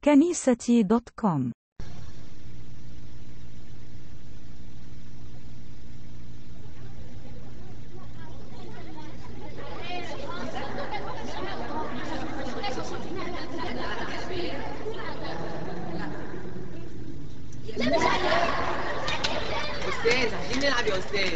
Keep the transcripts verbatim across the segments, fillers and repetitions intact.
كنيستي دوت كوم. أستاذ عايزين نلعب يا أستاذ.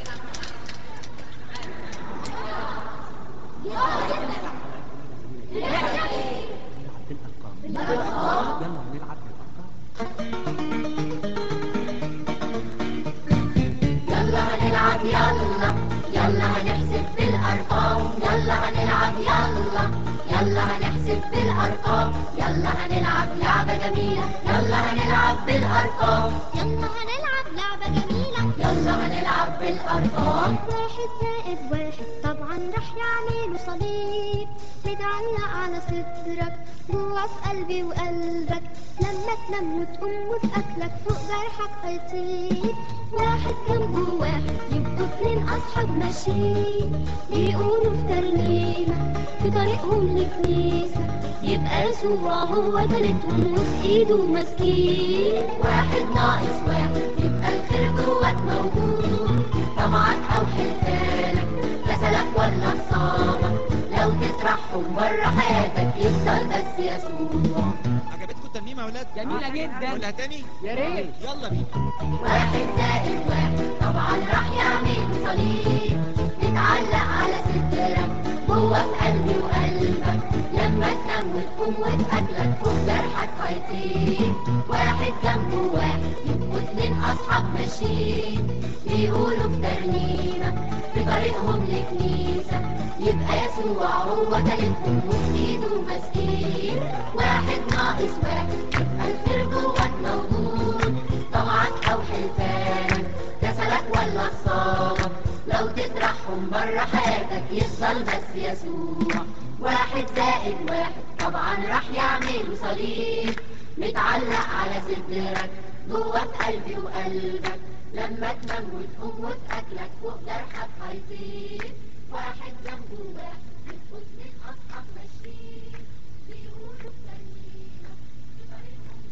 يلا هنلعب يلا يلا هنحسب بالأرقام يلا هنلعب يلا يلا هنحسب بالأرقام يلا هنلعب لعبة جميلة يلا هنلعب بالأرقام يلا هنلعب لعبة جميلة يلا هنلعب بالأرقام واحد زائد واحد طبعا رح يعملوا صليب متعلق على صدرك جوا في قلبي وقلبك لما تنام وتقوم وتأكلك فوق جرحك هيطيب واحد جنبه واحد يبقوا اتنين أصحاب ماشيين بيقولوا في ترنيمة في طريقهم لكنيسة يبقى يسوع هو تالتهم وفي ايده ماسكين واحد ناقص واحد يبقى الخير جواك موجود طمعك أو حلفانك كسلك ولا خصامك لو تطرحهم بره حياتك يفضل بس يسوع. عجبتكم الترنيمة يا ولاد؟ جميلة جدا. قولها تاني؟ يا ريت. يلا بينا. واحد زائد واحد طبعا راح يعمل صليب يتعلق على صدرك جوه في قلبي وقلبك لما تنام وتقوم وتأكلك فوق جرحك هيطيب واحد جنبه واحد يبقوا اتنين أصحاب ماشيين بيقولوا في ترنيمة في طريقهم لكنيسة يبقى يسوع هو تالتهم وفي ايده ماسكين واحد ناقص واحد يبقى الخير جواك موجود طمعك أو حلفانك كسلك ولا خصامك لو تطرحهم بره حياتك يفضل بس يسوع. واحد زائد واحد طبعا راح يعملوا صليب متعلق على صدرك جوه في قلبي وقلبك لما تنام وتقوم وتأكلك فوق جرحك هيطيب واحد جنبه واحد يبقوا اتنين أصحاب ماشيين بيقولوا في ترنيمة في طريقهم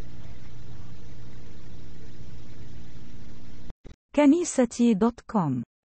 كنيستي دوت كوم.